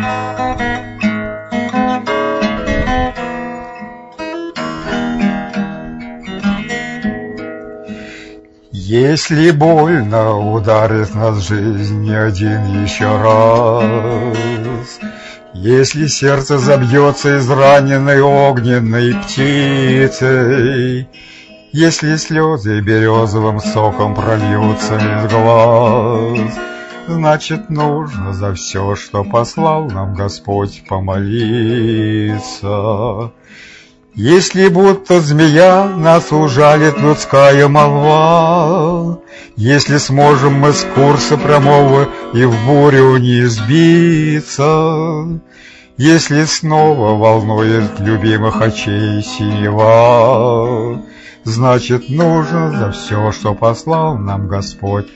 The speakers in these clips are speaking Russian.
Если больно ударит нас жизнь не один еще раз, если сердце забьется израненной огненной птицей, если слезы березовым соком прольются из глаз, значит, нужно за все, что послал нам Господь, помолиться. Если будто змея нас ужалит людская молва, если сможем мы с курса прямого и в бурю не сбиться, если снова волнует любимых очей синева, значит, нужно за все, что послал нам Господь,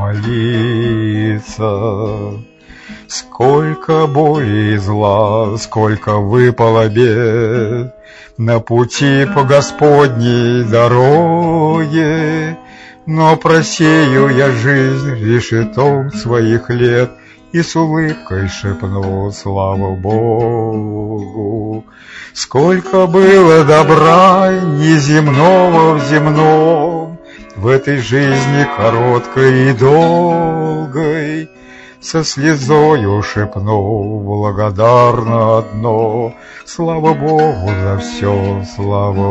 помолиться. Сколько боли и зла, сколько выпало бед на пути по Господней дороге, но просею я жизнь решетом своих лет и с улыбкой шепну слава Богу. Сколько было добра неземного в земном, в этой жизни короткой и долгой, со слезою шепну благодарно одно: слава Богу за все, слава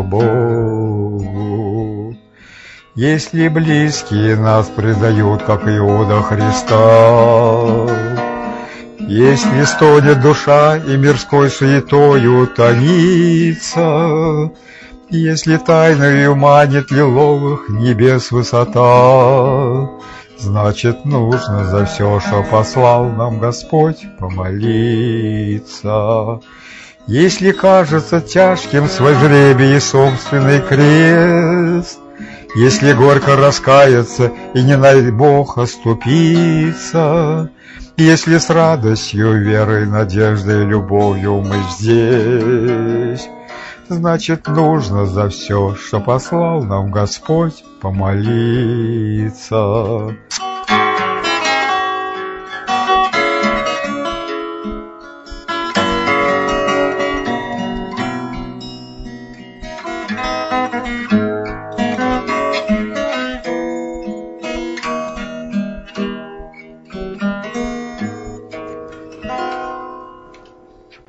Богу. Если близкие нас предают, как Иуда Христа, если стонет душа и мирской суетою томится, если тайною манит лиловых небес высота, значит, нужно за все, что послал нам Господь, помолиться. Если кажется тяжким свой жребий и собственный крест, если горько раскаяться и не дай Бог оступиться, если с радостью, верой, надеждой, любовью мы здесь, значит, нужно за все, что послал нам Господь, помолиться.